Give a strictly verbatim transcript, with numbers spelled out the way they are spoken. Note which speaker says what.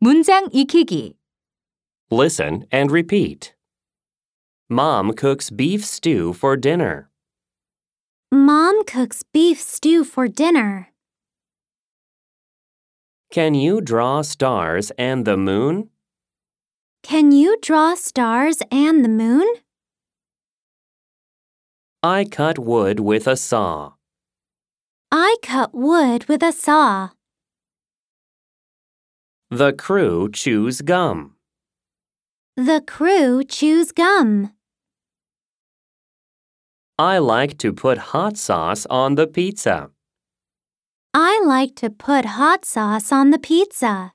Speaker 1: 문장 익히기.
Speaker 2: Listen and repeat. Mom cooks beef stew for dinner.
Speaker 3: Mom cooks beef stew for dinner.
Speaker 2: Can you draw stars and the moon?
Speaker 3: Can you draw stars and the moon?
Speaker 2: I cut wood with a saw.
Speaker 3: I cut wood with a saw.
Speaker 2: The crew chews gum.
Speaker 3: The crew chews gum.
Speaker 2: I like to put hot sauce on the pizza.
Speaker 3: I like to put hot sauce on the pizza.